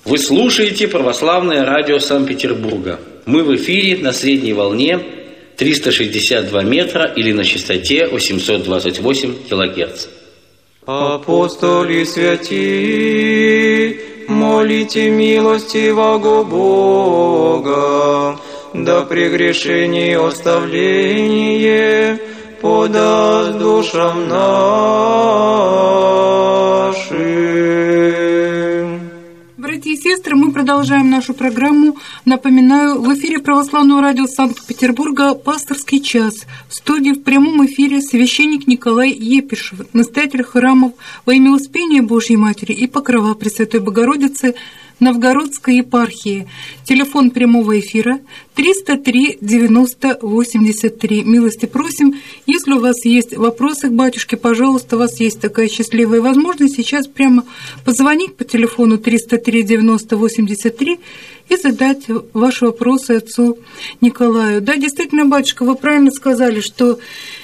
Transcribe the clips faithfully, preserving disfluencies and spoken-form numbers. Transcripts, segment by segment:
Вы слушаете православное радио Санкт-Петербурга. Мы в эфире на средней волне триста шестьдесят два метра или на частоте восемьсот двадцать восемь килогерц. Апостоли святи, молите милостивого Бога, да прегрешение оставление подаст душам нашим. Братья и сестры, мы продолжаем нашу программу. Напоминаю, в эфире Православного радио Санкт-Петербурга «Пасторский час». В студии в прямом эфире священник Николай Епишев, настоятель храмов во имя Успения Божьей Матери и Покрова Пресвятой Богородицы Новгородской епархии. Телефон прямого эфира триста три девяносто восемьдесят три. Милости просим. Если у вас есть вопросы к батюшке, пожалуйста, у вас есть такая счастливая возможность сейчас прямо позвонить по телефону триста три девяносто восемьдесят три и задать ваши вопросы отцу Николаю. Да, действительно, батюшка, вы правильно сказали, что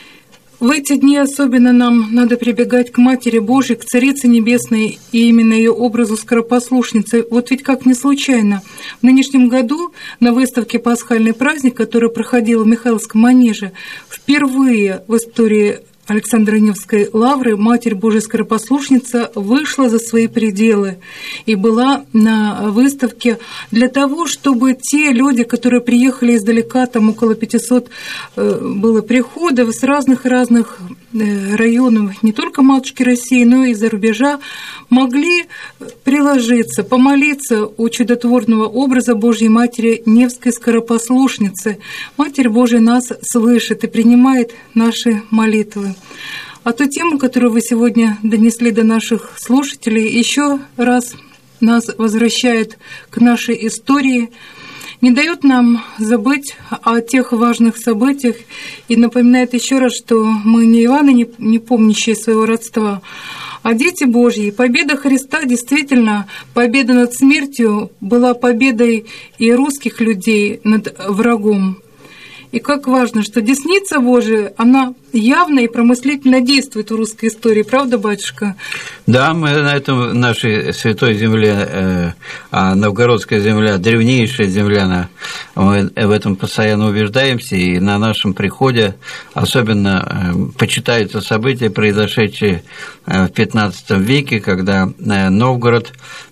в эти дни особенно нам надо прибегать к Матери Божией, к Царице Небесной и именно ее образу скоропослушницы. Вот ведь как не случайно. В нынешнем году на выставке «Пасхальный праздник», который проходил в Михайловском манеже, впервые в истории Александро-Невской лавры Матерь Божия Скоропослушница вышла за свои пределы и была на выставке для того, чтобы те люди, которые приехали издалека, там около пятисот было приходов с разных-разных районов, не только матушки России, но и из-за рубежа, могли приложиться, помолиться у чудотворного образа Божьей Матери Невской Скоропослушницы. Матерь Божия нас слышит и принимает наши молитвы. А ту тему, которую вы сегодня донесли до наших слушателей, еще раз нас возвращает к нашей истории, не дает нам забыть о тех важных событиях и напоминает еще раз, что мы не Иваны, не, не помнящие своего родства, а дети Божьи. Победа Христа, действительно, победа над смертью была победой и русских людей над врагом. И как важно, что десница Божия, она явно и промыслительно действует в русской истории, правда, батюшка? Да, мы на этом нашей святой земле, а новгородская земля, древнейшая земля, мы в этом постоянно убеждаемся, и на нашем приходе особенно почитаются события, произошедшие в пятнадцатом веке, когда Новгород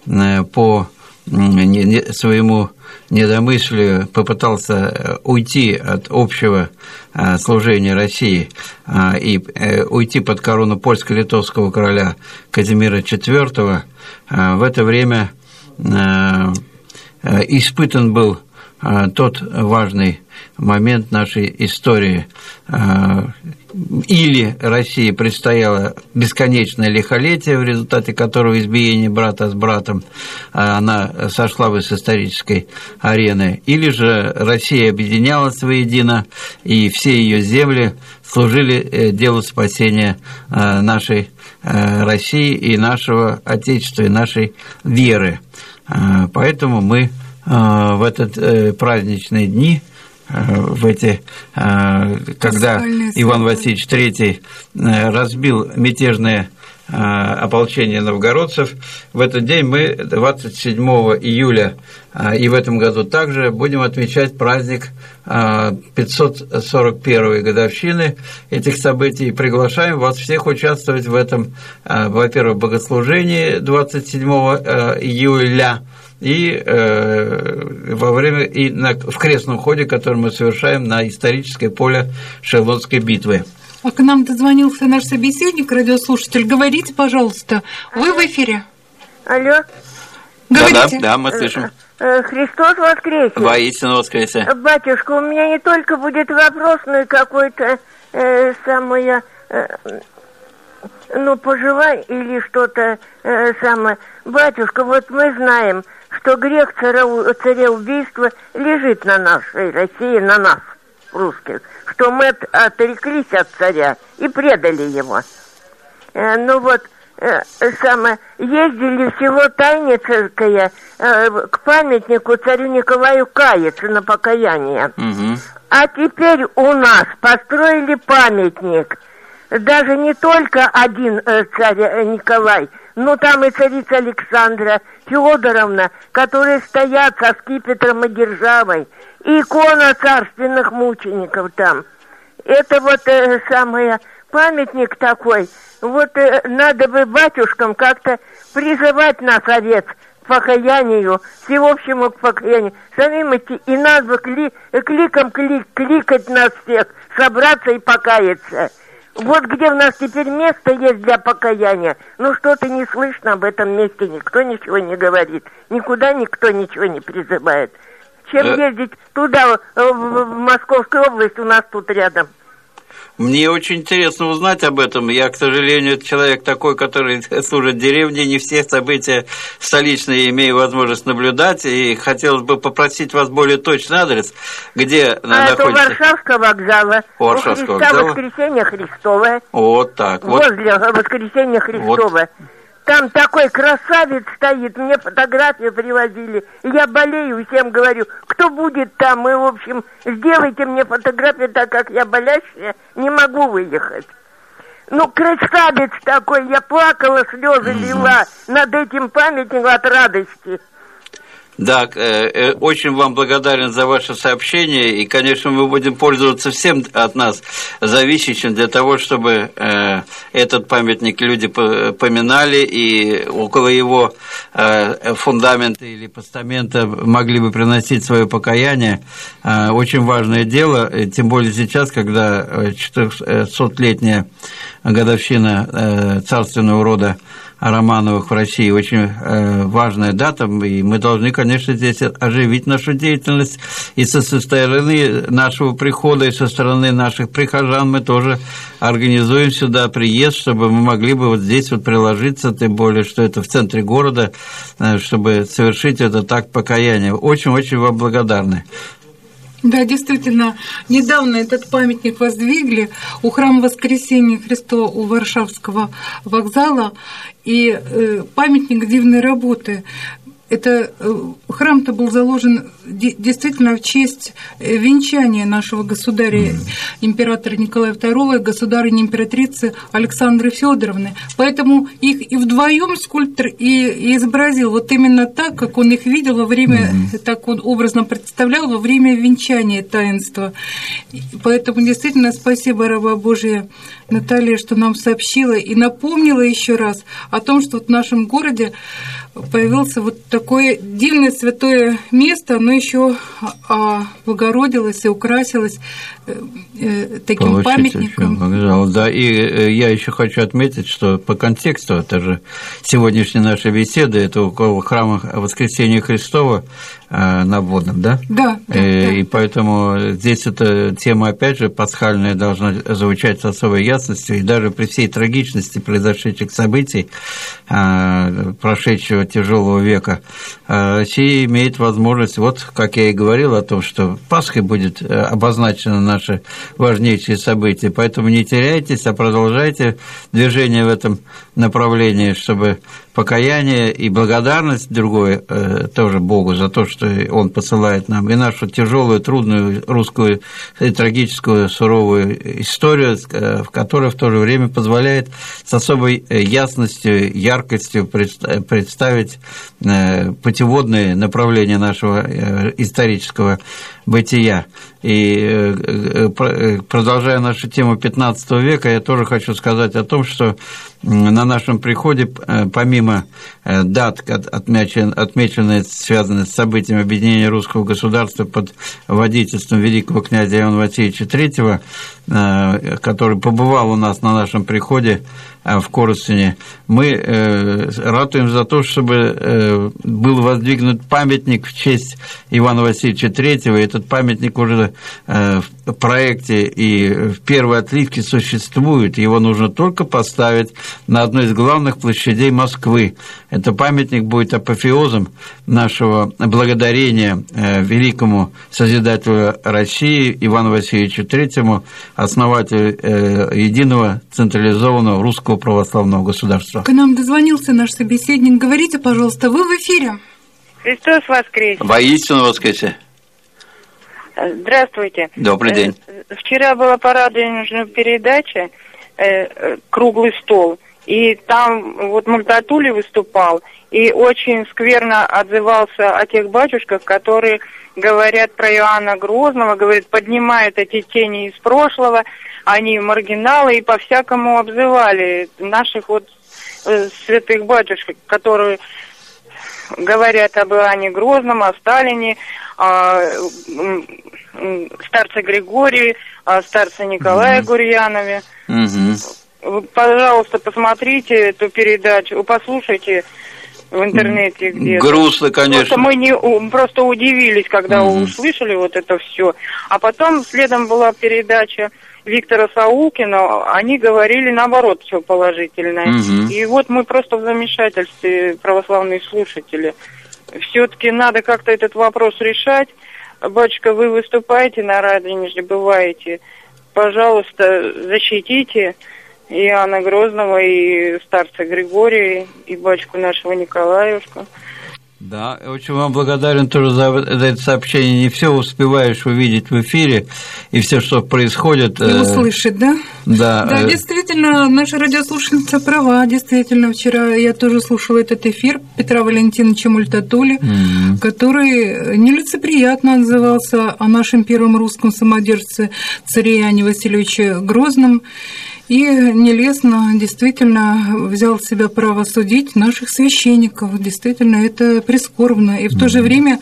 по своему недомыслию попытался уйти от общего служения России и уйти под корону польско-литовского короля Казимира четвёртого. В это время испытан был тот важный момент нашей истории. Или России предстояло бесконечное лихолетие, в результате которого избиение брата с братом она сошла бы с исторической арены, или же Россия объединялась воедино, и все ее земли служили делу спасения нашей России и нашего Отечества, и нашей веры. Поэтому мы в этот праздничные дни, в эти, когда Иван Васильевич третий разбил мятежное ополчение новгородцев, в этот день мы двадцать седьмого июля и в этом году также будем отмечать праздник пятьсот сорок первой годовщины этих событий. Приглашаем вас всех участвовать в этом, во-первых, богослужении двадцать седьмого июля, и э, во время и на, в крестном ходе, который мы совершаем на историческое поле Шелонской битвы. А к нам дозвонился наш собеседник, радиослушатель. Говорите, пожалуйста, вы в эфире. Алло. Говорите. Да, да, да, мы слышим. Христос воскресе. Воистину воскресе. Батюшка, у меня не только будет вопрос, но и какой-то э, самое, э, ну, пожелай или что-то э, самое. Батюшка, вот мы знаем, что грех цареубийства лежит на нашей России, на нас, русских, что мы от, отреклись от царя и предали его. Э, ну вот, э, самое, ездили в село Тайницкое э, к памятнику царю Николаю каяться на покаяние. Угу. А теперь у нас построили памятник даже не только один э, царь э, Николай, но там и царица Александра Федоровна, которые стоят со скипетром и державой, и икона царственных мучеников там. Это вот э, самое, памятник такой. Вот э, надо бы батюшкам как-то призывать нас, овец, к покаянию, всеобщему к покаянию. Самим идти, и нас бы кли, кликом клик, кликать нас всех, собраться и покаяться. Вот где у нас теперь место есть для покаяния. Ну что-то не слышно об этом месте, никто ничего не говорит. Никуда никто ничего не призывает. Чем э... ездить туда, в, в Московскую область, у нас тут рядом. Мне очень интересно узнать об этом. Я, к сожалению, человек такой, который служит в деревне, не все события столичные имею возможность наблюдать, и хотелось бы попросить вас более точный адрес, где а находится... Это у Варшавского вокзала. Варшавского у Христа вокзала. Воскресения Христова. Вот так. Возле вот. Воскресения Христова. Вот. Там такой красавец стоит, мне фотографию привозили. Я болею, всем говорю, кто будет там, и, в общем, сделайте мне фотографию, так как я болящая, не могу выехать. Ну, красавец такой, я плакала, слезы лила над этим памятником от радости. Да, э, очень вам благодарен за ваше сообщение, и, конечно, мы будем пользоваться всем от нас зависящим для того, чтобы э, этот памятник люди поминали, и около его э, фундамента или постамента могли бы приносить свое покаяние. Э, очень важное дело, тем более сейчас, когда четырехсотлетняя годовщина э, царственного рода Романовых в России, очень э, важная дата, и мы должны, конечно, здесь оживить нашу деятельность, и со стороны нашего прихода, и со стороны наших прихожан мы тоже организуем сюда приезд, чтобы мы могли бы вот здесь вот приложиться, тем более, что это в центре города, э, чтобы совершить этот акт покаяния. Очень-очень вам благодарны. Да, действительно, недавно этот памятник воздвигли у храма Воскресения Христова у Варшавского вокзала, и э, памятник дивной работы. Это э, храм-то был заложен действительно в честь венчания нашего государя, императора Николая второго, государыни императрицы Александры Федоровны. Поэтому их и вдвоем скульптор и, и изобразил вот именно так, как он их видел во время, mm-hmm. так он образно представлял во время венчания таинства. Поэтому действительно спасибо, раба Божия Наталья, что нам сообщила и напомнила еще раз о том, что в нашем городе появился вот такое дивное святое место, оно еще облагородилось и украсилось таким Получите, памятником. Да, и я еще хочу отметить, что по контексту, это же сегодняшней нашей беседы, это около храма Воскресения Христова на Водном, да? Да. да, и, да. и поэтому здесь эта тема, опять же, пасхальная должна звучать с особой ясностью, и даже при всей трагичности произошедших событий прошедшего тяжелого века, Россия имеет возможность, вот как я и говорил о том, что Пасхой будет обозначено наше важнейшее событие, поэтому не теряйтесь, а продолжайте движение в этом направлении, чтобы покаяние и благодарность другое тоже Богу за то, что Он посылает нам, и нашу тяжелую, трудную русскую и трагическую, суровую историю, в которой в то же время позволяет с особой ясностью, яркостью представить путеводные направления нашего исторического бытия. И продолжая нашу тему пятнадцатого века, я тоже хочу сказать о том, что на нашем приходе, помимо дат, отмеченных, связанных с событиями объединения русского государства под водительством великого князя Иоанна Васильевича третьего, который побывал у нас на нашем приходе в Коростене, мы ратуем за то, чтобы был воздвигнут памятник в честь Ивана Васильевича третьего. Этот памятник уже в проекте и в первой отливке существует. Его нужно только поставить на одной из главных площадей Москвы. Это памятник будет апофеозом нашего благодарения великому созидателю России Ивану Васильевичу третьему, основателю единого централизованного русского православного государства. К нам дозвонился наш собеседник. Говорите, пожалуйста, вы в эфире. Христос воскресе. Воистину воскресе. Здравствуйте. Добрый день. Вчера была парадная передача э, круглый стол. И там вот Магдатулли выступал, и очень скверно отзывался о тех батюшках, которые говорят про Иоанна Грозного, говорят, поднимают эти тени из прошлого, они маргиналы, и по-всякому обзывали наших вот э, святых батюшек, которые говорят об Иоанне Грозном, о Сталине, о старце Григории, о старце Николае mm-hmm. Гурьянове. Mm-hmm. Вы, пожалуйста, посмотрите эту передачу, послушайте в интернете где-то. Грустно, конечно. Просто мы не, просто удивились, когда mm-hmm. услышали вот это все. А потом следом была передача Виктора Саулкина, они говорили наоборот все положительное. Mm-hmm. И вот мы просто в замешательстве, православные слушатели. Все-таки надо как-то этот вопрос решать. Батюшка, вы выступаете на Радонеже, бываете. Пожалуйста, защитите Иоанна Грозного и старца Григория, и батюшку нашего Николаевского. Да, очень вам благодарен тоже за, за это сообщение. Не все успеваешь увидеть в эфире, и все, что происходит... И услышать, да? Да. Да, действительно, наша радиослушательница права. Действительно, вчера я тоже слушала этот эфир Петра Валентиновича Мультатули, mm-hmm. который нелицеприятно отзывался о нашем первом русском самодержце царе Иоанне Васильевиче Грозном, и нелестно действительно взял в себя право судить наших священников. Действительно, это прискорбно. И в то же время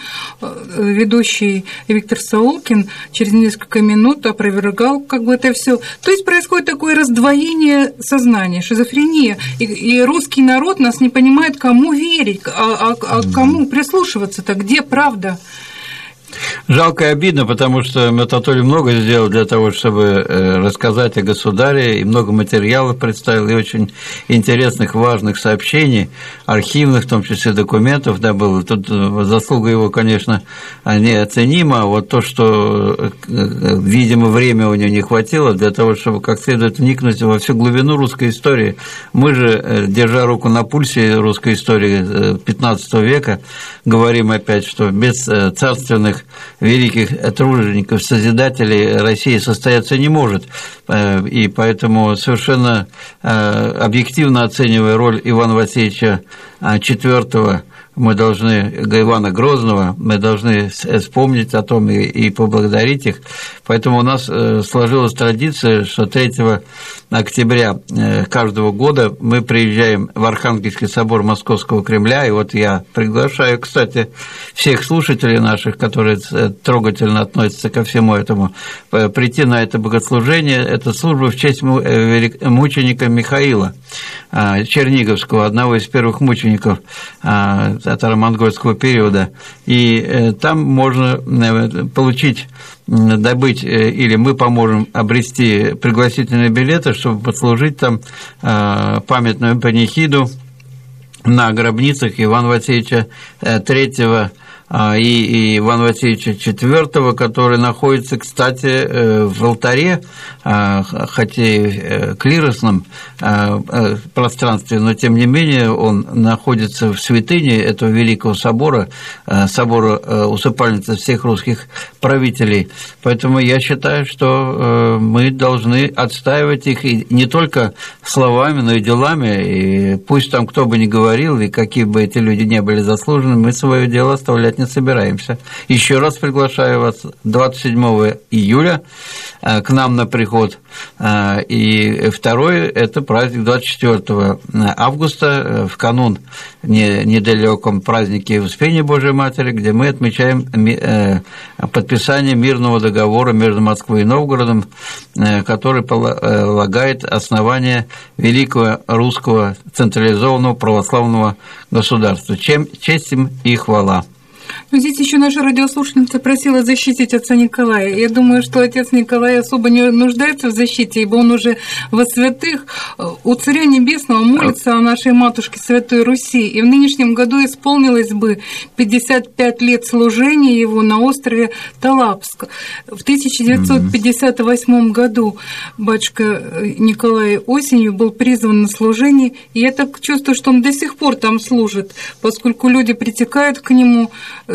ведущий Виктор Саулкин через несколько минут опровергал как бы это все. То есть происходит такое раздвоение сознания, шизофрения. И, и русский народ нас не понимает, кому верить, а, а, а кому прислушиваться-то, где правда. Жалко и обидно, потому что Мультатули много сделал для того, чтобы рассказать о государе, и много материалов представил, и очень интересных, важных сообщений, архивных, в том числе документов, да, было. Тут заслуга его, конечно, неоценима, а вот то, что, видимо, время у него не хватило для того, чтобы как следует вникнуть во всю глубину русской истории. Мы же, держа руку на пульсе русской истории пятнадцатого века, говорим опять, что без царственных великих тружеников, созидателей России состояться не может. И поэтому совершенно объективно оценивая роль Ивана Васильевича четвёртого, мы должны, Ивана Грозного, мы должны вспомнить о том и, и поблагодарить их. Поэтому у нас сложилась традиция, что третьего октября каждого года мы приезжаем в Архангельский собор Московского Кремля, и вот я приглашаю, кстати, всех слушателей наших, которые трогательно относятся ко всему этому, прийти на это богослужение. Это служба в честь мученика Михаила Черниговского, одного из первых мучеников татаро-монгольского периода, и там можно получить, добыть, или мы поможем обрести пригласительные билеты, чтобы послужить там памятную панихиду на гробницах Ивана Васильевича третьего и Ивана Васильевича четвёртого, который находится, кстати, в алтаре, хотя и клиросном пространстве, но тем не менее он находится в святыне этого великого собора, собора усыпальницы всех русских правителей. Поэтому я считаю, что мы должны отстаивать их и не только словами, но и делами, и пусть там кто бы ни говорил, и какие бы эти люди не были заслужены, мы свое дело оставлять не собираемся. Еще раз приглашаю вас двадцать седьмого июля к нам на приход. И второе – это праздник двадцать четвёртого августа, в канун недалеком празднике Успения Божией Матери, где мы отмечаем подписание мирного договора между Москвой и Новгородом, который полагает основание великого русского централизованного православного государства. Чем честь им и хвала. Но здесь еще наша радиослушательница просила защитить отца Николая. Я думаю, что отец Николай особо не нуждается в защите, ибо он уже во святых. У Царя Небесного молится о нашей матушке Святой Руси. И в нынешнем году исполнилось бы пятьдесят пять лет служения его на острове Талапск. В тысяча девятьсот пятьдесят восьмом году батюшка Николай осенью был призван на служение. И я так чувствую, что он до сих пор там служит, поскольку люди притекают к нему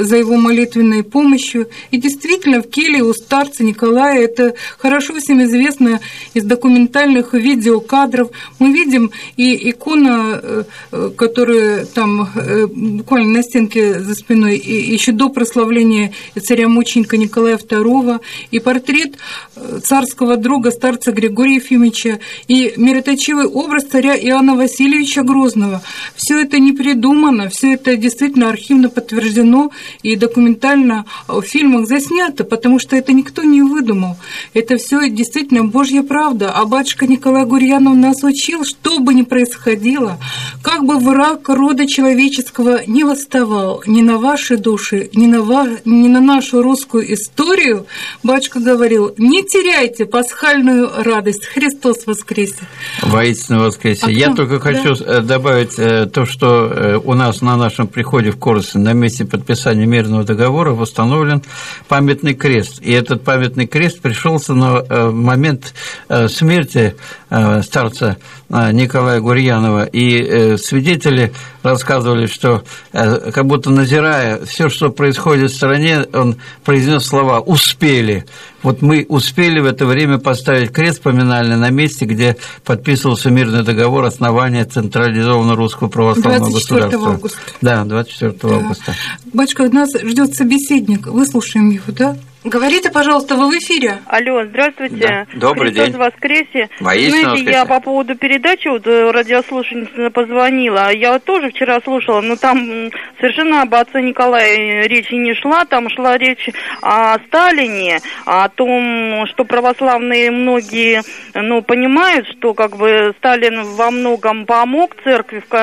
за его молитвенной помощью. И действительно, в келье у старца Николая, это хорошо всем известно из документальных видеокадров, мы видим и икона, которая там буквально на стенке за спиной, и еще до прославления царя-мученика Николая второго, и портрет царского друга старца Григория Ефимовича, и мироточивый образ царя Иоанна Васильевича Грозного. Все это не придумано, все это действительно архивно подтверждено и документально в фильмах заснято, потому что это никто не выдумал. Это все действительно Божья правда. А батюшка Николай Гурьянов нас учил, что бы ни происходило, как бы враг рода человеческого не восставал ни на ваши души, ни на, ва... ни на нашу русскую историю, батюшка говорил, не теряйте пасхальную радость. Христос воскресе! Воистину воскресе! А Я кто? только хочу да. добавить то, что у нас на нашем приходе в Корсунь на месте подписания мирного договора восстановлен памятный крест. И этот памятный крест пришелся на момент смерти старца Николая Гурьянова. И свидетели рассказывали, что как будто назирая все, что происходит в стране, он произнес слова «успели». Вот мы успели в это время поставить крест поминальный на месте, где подписывался мирный договор основания централизованного русского православного государства. Августа. Да, двадцать четвёртого да. августа. Батюшка, нас ждет собеседник. Выслушаем его, да? Говорите, пожалуйста, вы в эфире. Алло, здравствуйте. Да. Добрый Христос день. воскресе. Воистину Знаете, воскресе. я по поводу передачи, вот радиослушательница позвонила, я вот тоже вчера слушала, но там совершенно об отце Николае речи не шла, там шла речь о Сталине, о том, что православные многие, ну, понимают, что как бы Сталин во многом помог церкви в,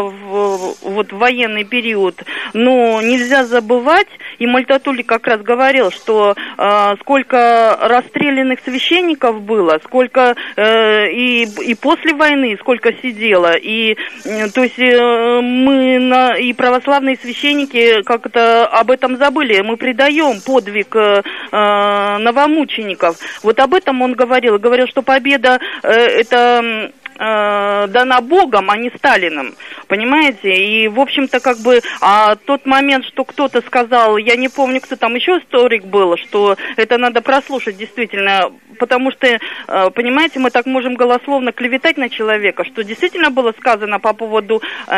в, вот, в военный период, но нельзя забывать, и Мальтатулли как раз говорил, что э, сколько расстрелянных священников было, сколько э, и, и после войны сколько сидело, и э, то есть э, мы на, и православные священники как-то об этом забыли, мы предаем подвиг э, новомучеников. Вот об этом он говорил, говорил, что победа э, это дана Богом, а не Сталиным, понимаете? И, в общем-то, как бы, а тот момент, что кто-то сказал, я не помню, кто там еще историк был, что это надо прослушать действительно, потому что, понимаете, мы так можем голословно клеветать на человека, что действительно было сказано по поводу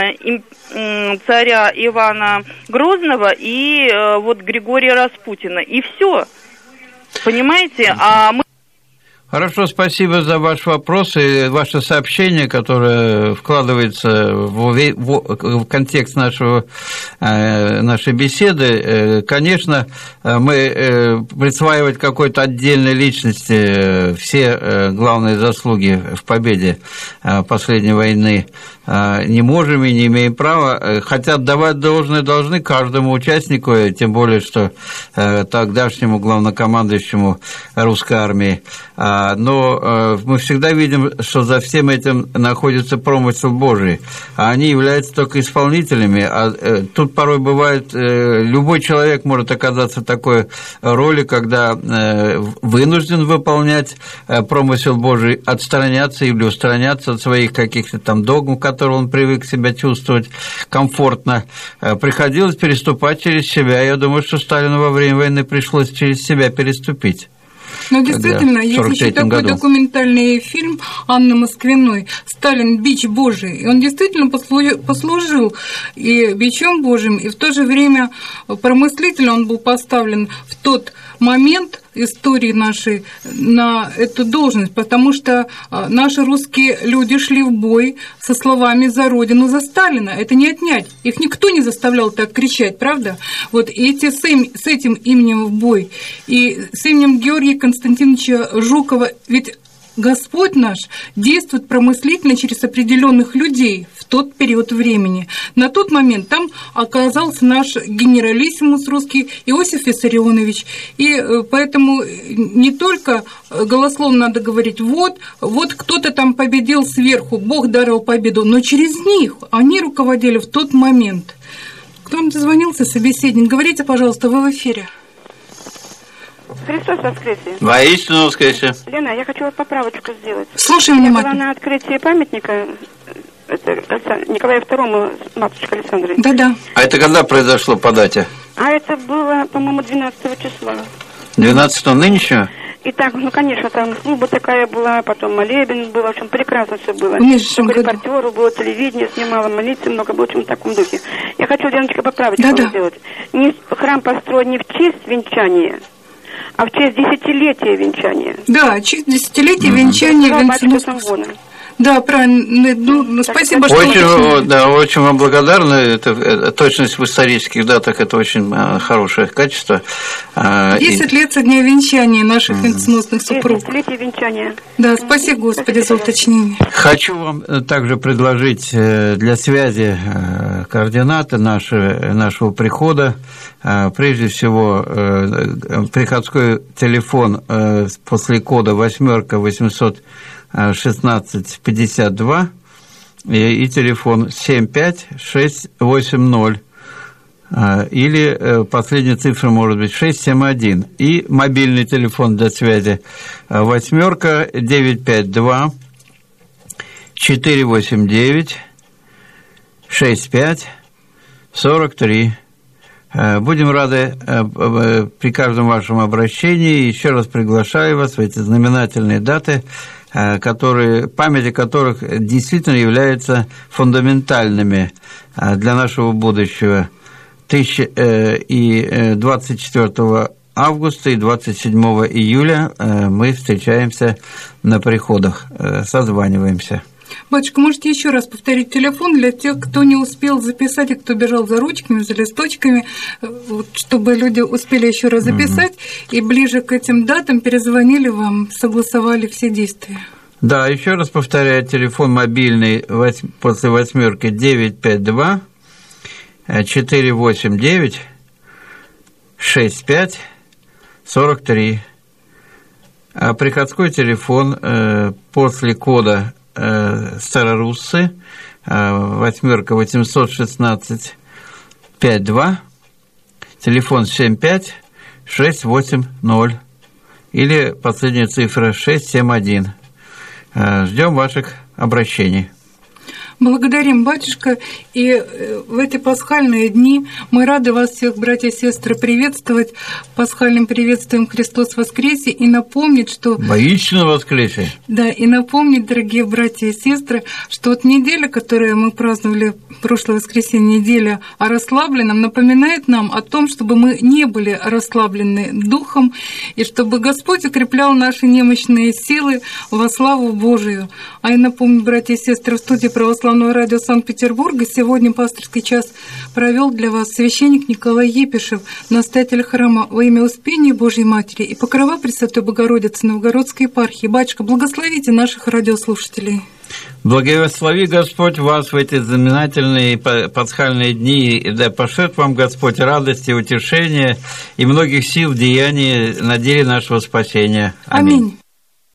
царя Ивана Грозного и вот Григория Распутина, и все, понимаете? А мы Хорошо, спасибо за ваш вопрос и ваше сообщение, которое вкладывается в, в, в контекст нашего, нашей беседы. Конечно, мы присваивать какой-то отдельной личности все главные заслуги в победе последней войны не можем и не имеем права, хотя отдавать должное должны каждому участнику, тем более, что тогдашнему главнокомандующему русской армии. Но мы всегда видим, что за всем этим находится промысел Божий, а они являются только исполнителями, а тут порой бывает, любой человек может оказаться в такой роли, когда вынужден выполнять промысел Божий, отстраняться или устраняться от своих каких-то там догм, которые он привык себя чувствовать комфортно, приходилось переступать через себя. Я думаю, что Сталину во время войны пришлось через себя переступить. Ну, действительно, есть еще такой году. документальный фильм Анны Москвиной «Сталин. Бич Божий». И он действительно послужил и бичом Божьим, и в то же время промыслительно он был поставлен в тот момент истории нашей на эту должность, потому что наши русские люди шли в бой со словами «за Родину, за Сталина». Это не отнять. Их никто не заставлял так кричать, правда? Вот и эти с, им, с этим именем в бой. И с именем Георгия Константиновича Жукова. Ведь Господь наш действует промыслительно через определенных людей в тот период времени. На тот момент там оказался наш генералиссимус русский Иосиф Виссарионович. И поэтому не только голословно надо говорить, вот, вот кто-то там победил сверху, Бог даровал победу, но через них они руководили в тот момент. К нам дозвонился собеседник. Говорите, пожалуйста, вы в эфире. Христос воскресе. Воистину воскресе. Лена, я хочу вот поправочку сделать. Слушаем внимательно. Я была на открытии памятника это, Николаю второму, матушке Александре. Да-да. А это когда произошло по дате? А? А это было, по-моему, двенадцатого числа. двенадцатого нынешнего? И так, ну, конечно, там служба такая была, потом молебен был, в общем, прекрасно все было. Только репортеру было, телевидение снимало, молиться много было, в общем, в таком духе. Я хочу, Леночка, поправить, да, что да. сделать. Не, храм построен не в честь венчания, а в честь десятилетия венчания. Да, честь десятилетия mm-hmm. венчания венценосных. Да, правильно. Ну, спасибо, что очень, уточнили. Да, очень вам благодарны. Это, это, точность в исторических датах – это очень хорошее качество. Десять лет со дня венчания наших mm-hmm. венценосных супругов. Десятилетие венчания. Да, спасибо, Господи, спасибо за уточнение. Хочу вам также предложить для связи координаты нашего, нашего прихода. Прежде всего, приходской телефон после кода восьмерка восемьсот шестнадцать пятьдесят два и телефон семь пять шесть восемь ноль или последняя цифра может быть шесть семь один и мобильный телефон для связи восьмерка девять пять два четыре восемь девять шесть пять сорок три. Будем рады при каждом вашем обращении. Еще раз приглашаю вас в эти знаменательные даты, которые, память о которых действительно являются фундаментальными для нашего будущего. И двадцать четвёртого августа и двадцать седьмого июля мы встречаемся на приходах, созваниваемся. Батюшка, можете еще раз повторить телефон для тех, кто не успел записать, и кто бежал за ручками, за листочками, вот, чтобы люди успели еще раз записать, mm-hmm. и ближе к этим датам перезвонили вам, согласовали все действия. Да, еще раз повторяю, телефон мобильный после восьмерки девять пять два четыре восемь девять шесть пять сорок три, а приходской телефон после кода староруссы восьмерка восемьсот шестнадцать пять два, телефон семь пять шесть восемь ноль или последняя цифра шесть семь один. Ждем ваших обращений. Благодарим, батюшка, и в эти пасхальные дни мы рады вас всех, братья и сестры, приветствовать пасхальным приветствием «Христос воскресе» и напомнить, что... Воистину воскресе! Да, и напомнить, дорогие братья и сестры, что вот неделя, которую мы праздновали в прошлое воскресенье, неделя о расслабленном, напоминает нам о том, чтобы мы не были расслаблены духом, и чтобы Господь укреплял наши немощные силы во славу Божию. А я напомню, братья и сестры, в студии Православного радио Санкт-Петербурга сегодня пасторский час провел для вас священник Николай Епишев, настоятель храма во имя Успения Божьей Матери и Покрова Пресвятой Богородицы Новгородской епархии. Батюшка, благословите наших радиослушателей. Благослови Господь вас в эти знаменательные пасхальные дни, и да пошлет вам Господь радости, утешения и многих сил в деянии на деле нашего спасения. Аминь. Аминь.